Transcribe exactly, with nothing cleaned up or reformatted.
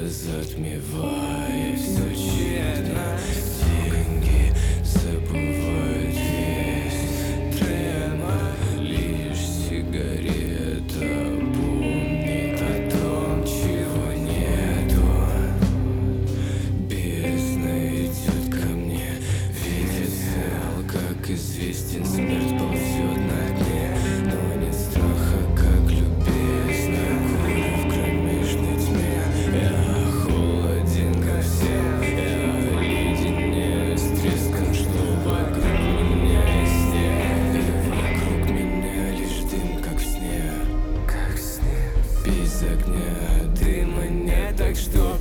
затмевая все тщетно. Деньги забывают весь тремор. Лишь сигарета помнит о том, чего нету. Бездна идет ко мне, видит цел, как известен, смерть ползет на дне. Но нет страха, как любезно, курю в кромешной тьме. Я холоден ко всем, я леденею с треском, что вокруг меня и снег. И вокруг меня лишь дым, как в сне, как в сне. Без огня дыма нет, так что